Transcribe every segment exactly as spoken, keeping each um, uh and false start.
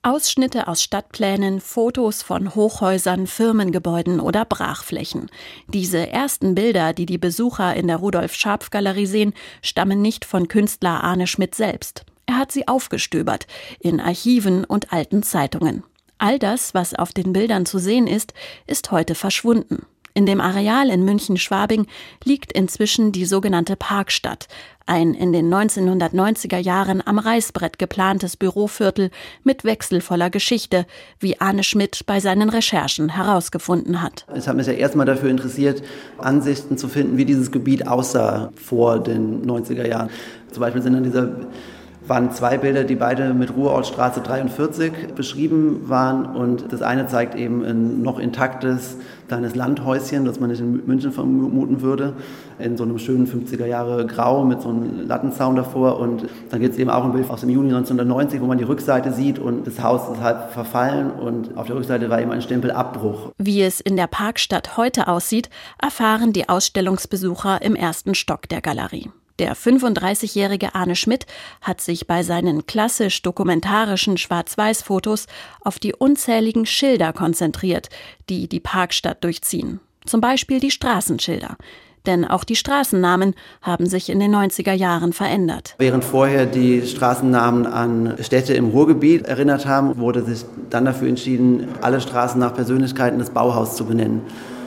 Ausschnitte aus Stadtplänen, Fotos von Hochhäusern, Firmengebäuden oder Brachflächen. Diese ersten Bilder, die die Besucher in der Rudolf-Scharpf-Galerie sehen, stammen nicht von Künstler Arne Schmidt selbst. Er hat sie aufgestöbert in Archiven und alten Zeitungen. All das, was auf den Bildern zu sehen ist, ist heute verschwunden. In dem Areal in München-Schwabing liegt inzwischen die sogenannte Parkstadt, ein in den neunzehnhundertneunziger Jahren am Reißbrett geplantes Büroviertel mit wechselvoller Geschichte, wie Arne Schmidt bei seinen Recherchen herausgefunden hat. Ich habe mich ja erstmal dafür interessiert, Ansichten zu finden, wie dieses Gebiet aussah vor den neunziger Jahren. Zum Beispiel sind an dieser waren zwei Bilder, die beide mit Ruhrortstraße dreiundvierzig beschrieben waren. Und das eine zeigt eben ein noch intaktes kleines Landhäuschen, das man nicht in München vermuten würde, in so einem schönen fünfziger Jahre Grau mit so einem Lattenzaun davor. Und dann gibt es eben auch ein Bild aus dem Juni neunzehnhundertneunzig, wo man die Rückseite sieht und das Haus ist halb verfallen und auf der Rückseite war eben ein Stempel Abbruch. Wie es in der Parkstadt heute aussieht, erfahren die Ausstellungsbesucher im ersten Stock der Galerie. Der fünfunddreißigjährige Arne Schmidt hat sich bei seinen klassisch-dokumentarischen Schwarz-Weiß-Fotos auf die unzähligen Schilder konzentriert, die die Parkstadt durchziehen. Zum Beispiel die Straßenschilder. Denn auch die Straßennamen haben sich in den neunziger Jahren verändert. Während vorher die Straßennamen an Städte im Ruhrgebiet erinnert haben, wurde sich dann dafür entschieden, alle Straßen nach Persönlichkeiten des Bauhaus zu benennen.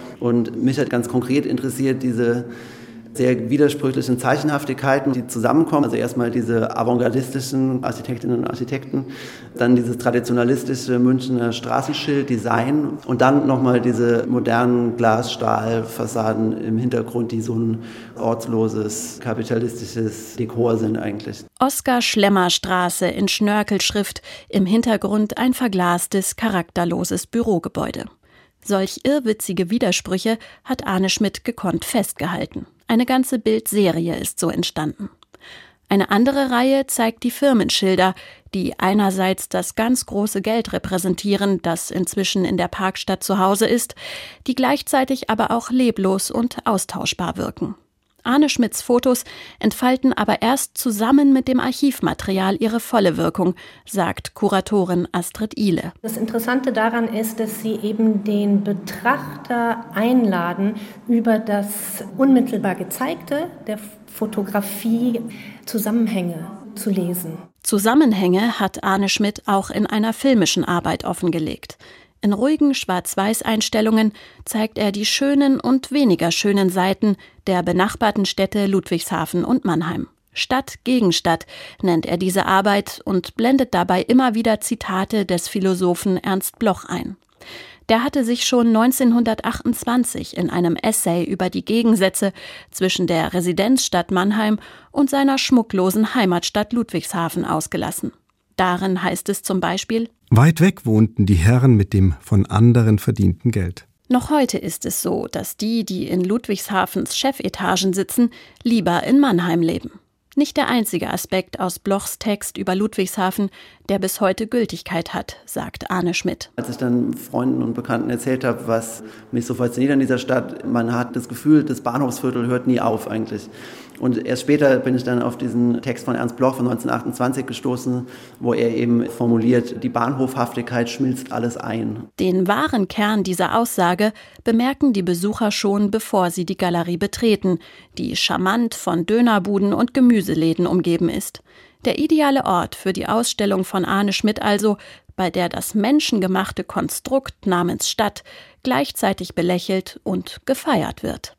Und mich hat ganz konkret interessiert, diese sehr widersprüchlichen Zeichenhaftigkeiten, die zusammenkommen. Also erstmal diese avantgardistischen Architektinnen und Architekten, dann dieses traditionalistische Münchner Straßenschilddesign und dann nochmal diese modernen Glas-Stahl-Fassaden im Hintergrund, die so ein ortsloses, kapitalistisches Dekor sind eigentlich. Oskar-Schlemmer-Straße in Schnörkelschrift, im Hintergrund ein verglastes, charakterloses Bürogebäude. Solch irrwitzige Widersprüche hat Arne Schmidt gekonnt festgehalten. Eine ganze Bildserie ist so entstanden. Eine andere Reihe zeigt die Firmenschilder, die einerseits das ganz große Geld repräsentieren, das inzwischen in der Parkstadt zu Hause ist, die gleichzeitig aber auch leblos und austauschbar wirken. Arne Schmidts Fotos entfalten aber erst zusammen mit dem Archivmaterial ihre volle Wirkung, sagt Kuratorin Astrid Ihle. Das Interessante daran ist, dass sie eben den Betrachter einladen, über das unmittelbar Gezeigte der Fotografie Zusammenhänge zu lesen. Zusammenhänge hat Arne Schmidt auch in einer filmischen Arbeit offengelegt. In ruhigen Schwarz-Weiß-Einstellungen zeigt er die schönen und weniger schönen Seiten der benachbarten Städte Ludwigshafen und Mannheim. Stadt gegen Stadt nennt er diese Arbeit und blendet dabei immer wieder Zitate des Philosophen Ernst Bloch ein. Der hatte sich schon neunzehnhundertachtundzwanzig in einem Essay über die Gegensätze zwischen der Residenzstadt Mannheim und seiner schmucklosen Heimatstadt Ludwigshafen ausgelassen. Darin heißt es zum Beispiel: Weit weg wohnten die Herren mit dem von anderen verdienten Geld. Noch heute ist es so, dass die, die in Ludwigshafens Chefetagen sitzen, lieber in Mannheim leben. Nicht der einzige Aspekt aus Blochs Text über Ludwigshafen, der bis heute Gültigkeit hat, sagt Arne Schmidt. Als ich dann Freunden und Bekannten erzählt habe, was mich so fasziniert an dieser Stadt, man hat das Gefühl, das Bahnhofsviertel hört nie auf eigentlich. Und erst später bin ich dann auf diesen Text von Ernst Bloch von neunzehnhundertachtundzwanzig gestoßen, wo er eben formuliert, die Bahnhofhaftigkeit schmilzt alles ein. Den wahren Kern dieser Aussage bemerken die Besucher schon, bevor sie die Galerie betreten, die charmant von Dönerbuden und Gemüseläden umgeben ist. Der ideale Ort für die Ausstellung von Arne Schmidt also, bei der das menschengemachte Konstrukt namens Stadt gleichzeitig belächelt und gefeiert wird.